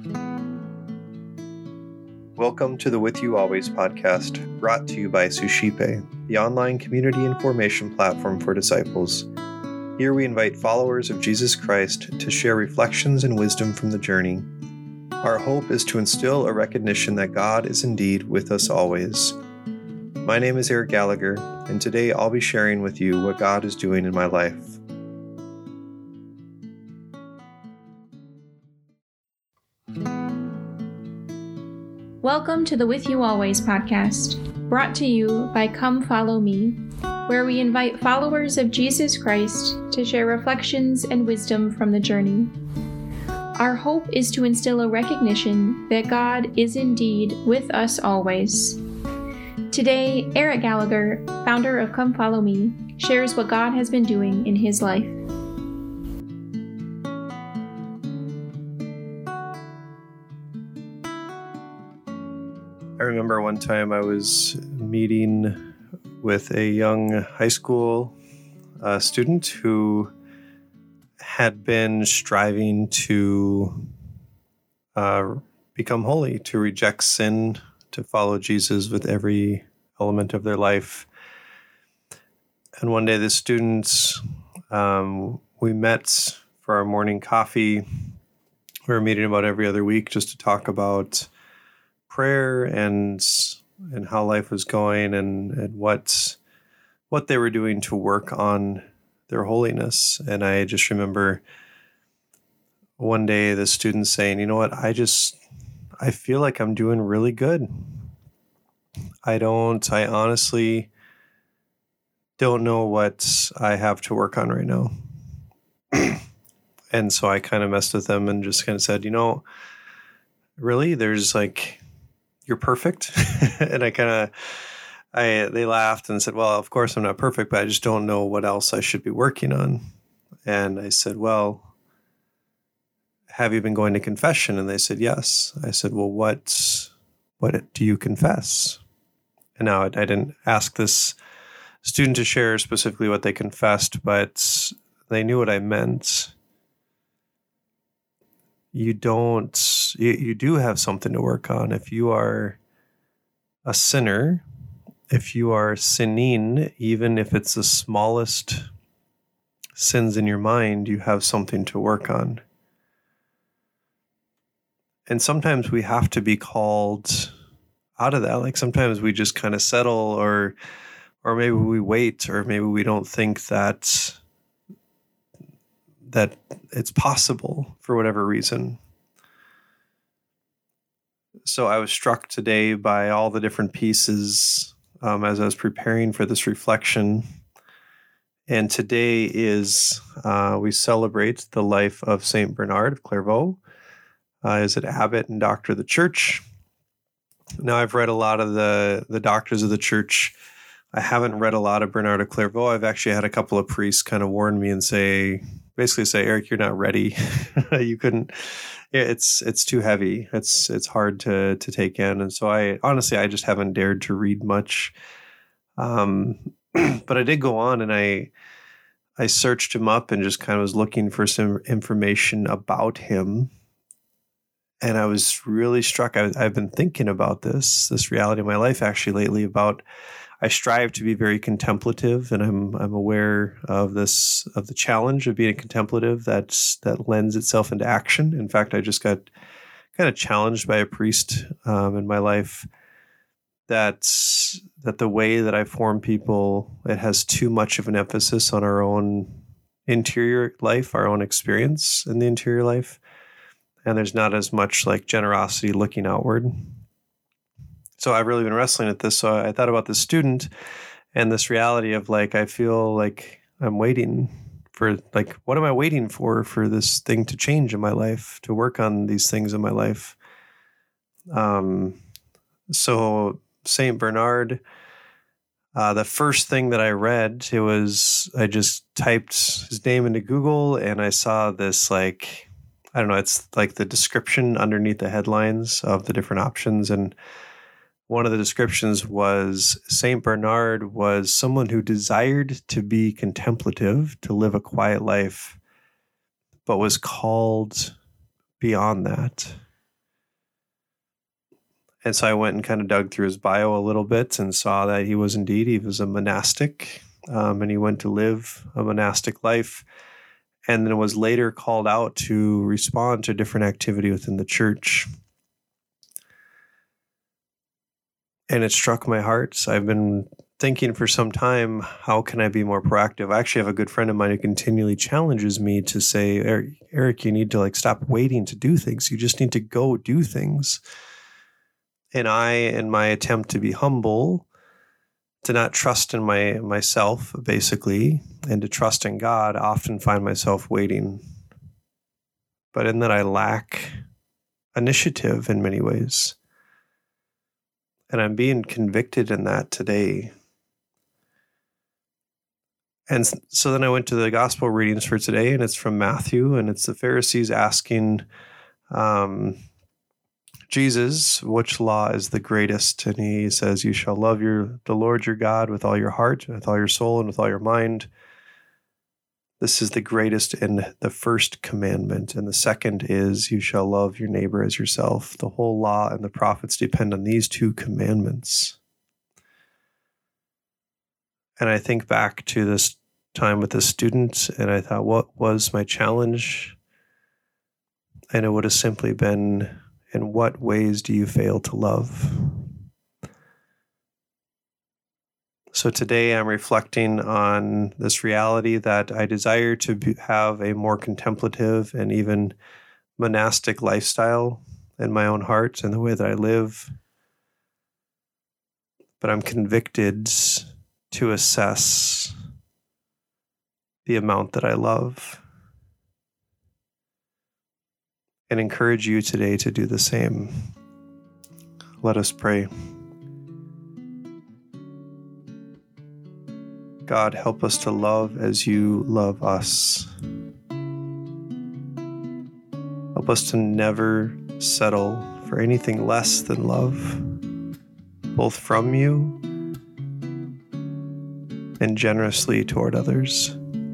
Welcome to the With You Always podcast, brought to you by Suscipe, the online community and formation platform for disciples. Here we invite followers of Jesus Christ to share reflections and wisdom from the journey. Our hope is to instill a recognition that God is indeed with us always. My name is Eric Gallagher, and today I'll be sharing with you what God is doing in my life. Welcome to the With You Always podcast, brought to you by Come Follow Me, where we invite followers of Jesus Christ to share reflections and wisdom from the journey. Our hope is to instill a recognition that God is indeed with us always. Today, Eric Gallagher, founder of Come Follow Me, shares what God has been doing in his life. I remember one time I was meeting with a young high school student who had been striving to become holy, to reject sin, to follow Jesus with every element of their life. And one day the students, we met for our morning coffee. We were meeting about every other week just to talk about prayer and how life was going and what they were doing to work on their holiness. And I just remember one day the students saying, you know what, I feel like I'm doing really good. I honestly don't know what I have to work on right now. And so I kind of messed with them and just kind of said, really, there's you're perfect. And they laughed and said, well, of course I'm not perfect, but I just don't know what else I should be working on. And I said, well, have you been going to confession? And they said, yes. I said, well, what do you confess? And now I didn't ask this student to share specifically what they confessed, but they knew what I meant. You do have something to work on. If you are a sinner, if you are sinning, even if it's the smallest sins in your mind, you have something to work on. And sometimes we have to be called out of that. Sometimes we just kind of settle, or maybe we wait, or maybe we don't think that it's possible for whatever reason. So I was struck today by all the different pieces as I was preparing for this reflection. And today we celebrate the life of Saint Bernard of Clairvaux. Is it abbot and doctor of the church? Now, I've read a lot of the doctors of the church. I haven't read a lot of Bernard of Clairvaux. I've actually had a couple of priests kind of warn me and basically say, Eric, you're not ready. You couldn't. It's too heavy. It's hard to take in. And so I just haven't dared to read much. But I did go on and I searched him up and just kind of was looking for some information about him. And I was really struck. I've been thinking about this reality of my life actually lately about I strive to be very contemplative, and I'm aware of the challenge of being a contemplative that lends itself into action. In fact, I just got kind of challenged by a priest in my life that the way that I form people, it has too much of an emphasis on our own interior life, our own experience in the interior life, and there's not as much generosity looking outward. So I've really been wrestling with this. So I thought about this student and this reality of I feel like I'm waiting for what am I waiting for this thing to change in my life, to work on these things in my life. So Saint Bernard, the first thing that I read, I just typed his name into Google and I saw this I don't know, it's the description underneath the headlines of the different options. And one of the descriptions was Saint Bernard was someone who desired to be contemplative, to live a quiet life, but was called beyond that. And so I went and kind of dug through his bio a little bit and saw that he was a monastic, and he went to live a monastic life, and then was later called out to respond to different activity within the church. And it struck my heart. So I've been thinking for some time, how can I be more proactive? I actually have a good friend of mine who continually challenges me to say, Eric, you need to stop waiting to do things. You just need to go do things. And I, in my attempt to be humble, to not trust in myself, basically, and to trust in God, often find myself waiting. But in that I lack initiative in many ways. And I'm being convicted in that today. And so then I went to the gospel readings for today, and it's from Matthew, and it's the Pharisees asking Jesus, which law is the greatest? And he says, you shall love the Lord your God with all your heart, with all your soul, and with all your mind. This is the greatest and the first commandment. And the second is, you shall love your neighbor as yourself. The whole law and the prophets depend on these two commandments. And I think back to this time with the student, and I thought, what was my challenge? And it would have simply been, in what ways do you fail to love? So today I'm reflecting on this reality that I desire to have a more contemplative and even monastic lifestyle in my own heart and the way that I live. But I'm convicted to assess the amount that I love and encourage you today to do the same. Let us pray. God, help us to love as you love us. Help us to never settle for anything less than love, both from you and generously toward others.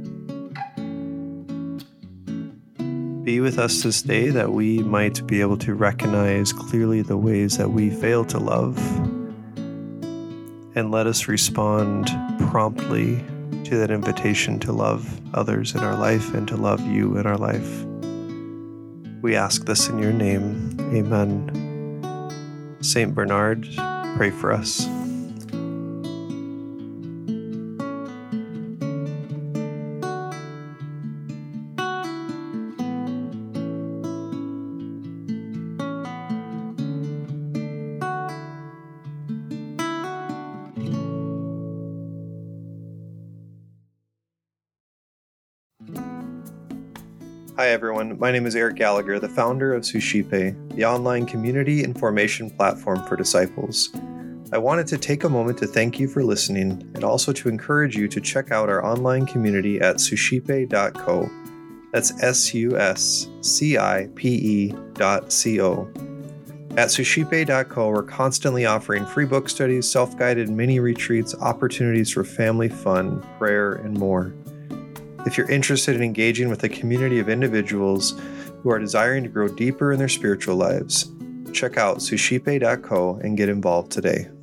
Be with us this day that we might be able to recognize clearly the ways that we fail to love, and let us respond promptly to that invitation to love others in our life and to love you in our life. We ask this in your name. Amen. Saint Bernard, pray for us. Hi everyone, my name is Eric Gallagher, the founder of Suscipe, the online community information platform for disciples. I wanted to take a moment to thank you for listening and also to encourage you to check out our online community at suscipe.co. That's suscipe.co. At suscipe.co, we're constantly offering free book studies, self-guided mini retreats, opportunities for family fun, prayer, and more. If you're interested in engaging with a community of individuals who are desiring to grow deeper in their spiritual lives, check out suscipe.co and get involved today.